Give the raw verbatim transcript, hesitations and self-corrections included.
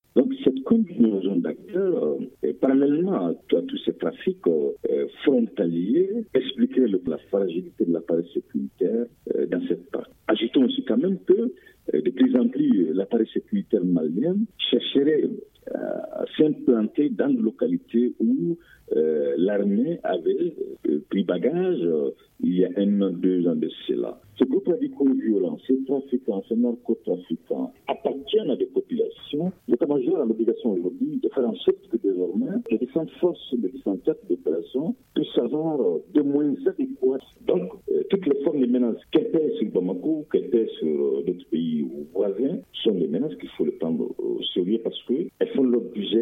Donc cette combinaison d'acteurs, euh, parallèlement à, à tous ces trafics euh, frontaliers, expliquerait le, la fragilité de l'appareil sécuritaire euh, dans cette partie. Ajoutons aussi quand même que euh, de plus en plus l'appareil sécuritaire malien chercherait euh, à s'implanter dans des localités où euh, l'armée avait euh, pris bagage euh, il y a un an, deux ans de cela. Ces groupes radicaux violents, ces trafiquants, ces narcotrafiquants appartiennent à des populations. L'état-major a l'obligation aujourd'hui de faire en sorte que désormais les différentes forces, les différentes têtes d'opération puissent avoir des moyens adéquats. Donc, euh, toutes les formes de menaces qui pèsent sur Bamako, qui pèsent sur euh, d'autres pays voisins, sont des menaces qu'il faut le prendre au sérieux parce qu'elles font l'objet